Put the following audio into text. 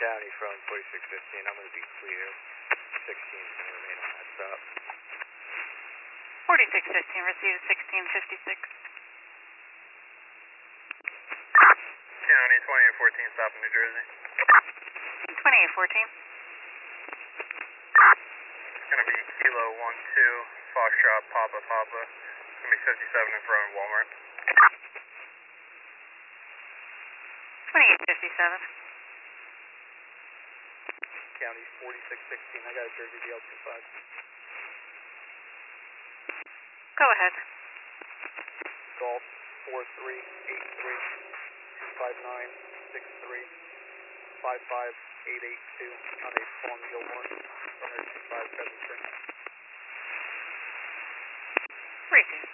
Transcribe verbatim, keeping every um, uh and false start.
County from forty-six fifteen. I'm going to be clear. sixteen is going to remain on that stop. forty-six fifteen, receive sixteen fifty-six. County twenty-eight fourteen, stop in New Jersey. twenty-eight fourteen. It's going to be Kilo one two, Foxtrot, Papa, Papa. It's going to be fifty-seven in front of Walmart. twenty-eight fifty-seven. County forty-six sixteen. I got a Jersey D L twenty-five. Go ahead. Golf four three eight three five nine six three five five eight eight two on a Fawn Gilmore from two five seven three. Receive.